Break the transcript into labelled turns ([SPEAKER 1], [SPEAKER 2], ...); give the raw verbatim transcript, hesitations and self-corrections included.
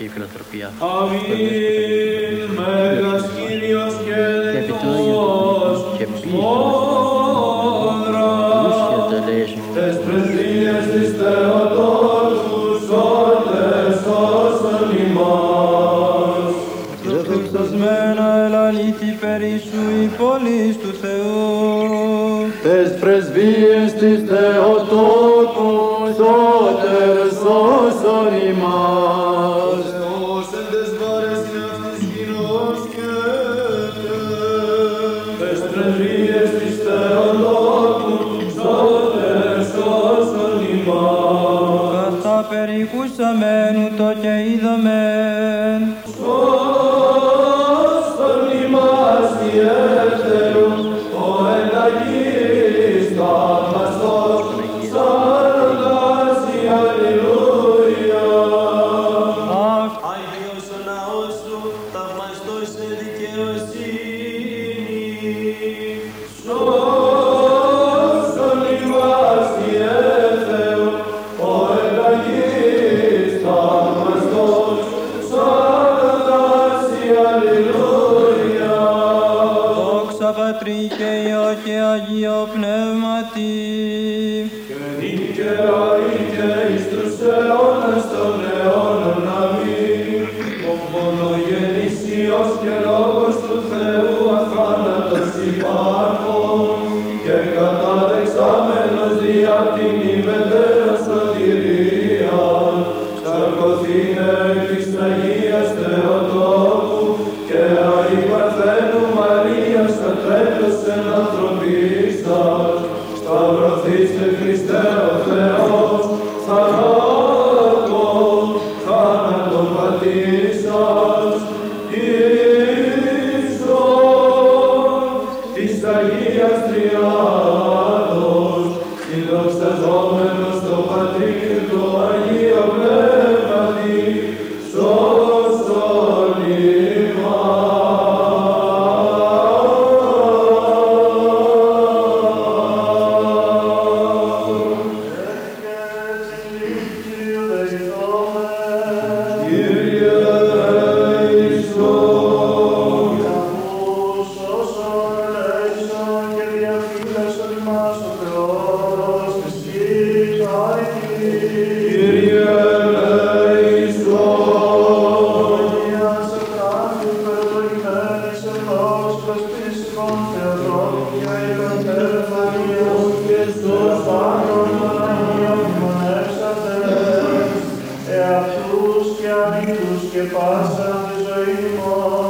[SPEAKER 1] και η φιλανθρωπία.
[SPEAKER 2] Αμήν. Μέγας Κύριος και δεκτός
[SPEAKER 1] και
[SPEAKER 2] τες πρεσβείες της Θεοτόκου σώτες όσων ημάς.
[SPEAKER 3] Δοξασμένα ελαλήθη περί σου η πόλης του Θεού.
[SPEAKER 2] Τες πρεσβείες της Θεοτόκου σώτες όσων ημάς. Θεός εν τες βάρες ναύτης γινώσκεται. Τες πρεσβείες της Θεοτόκου σώτες όσων ημάς.
[SPEAKER 3] Καθά περικούσαμεν ούτω και είδομεν.
[SPEAKER 2] Όσων ημάς ιερτερούν, ο εναγής θαυμαστός, σάροντας η αλληλούια.
[SPEAKER 4] Άγιος ο ναός σου, θαυμαστός σε δικαιοσύνη.
[SPEAKER 2] Όσων ημάς ιερτερούν, ο εναγής θαυμαστός, σάροντας η αλληλούια.
[SPEAKER 3] Δόξα Πατρί και Υιό και Αγίο Πνεύματι.
[SPEAKER 2] Και νίκαια είτε εις τους αιώνας των αιώνων. Αμήν. Ο μονογεννήσιος και λόγος του Θεού αθάνατος υπάρχων και καταδεξάμενος δια την ημετέραν σωτηρίαν, σαρκωθήνε εκ της Αγίας Θεοτόκου και αη Παρθένου Μαρίας κατρέπτωσεν ανθρωπίσας. Σταυρωθήστε Χριστέ ο Θεός, θανάτων, θάνατον πατήσας, ίσον της Αγίας Τριάδος, συνδοξαζόμενος το Πατρί και το Αγίο Πνεύματι, σώσον ημάς. Κύριε Ιησούς, Κύριε
[SPEAKER 4] Εαυτούς και αμύτους και πάσα τη ζωή μου.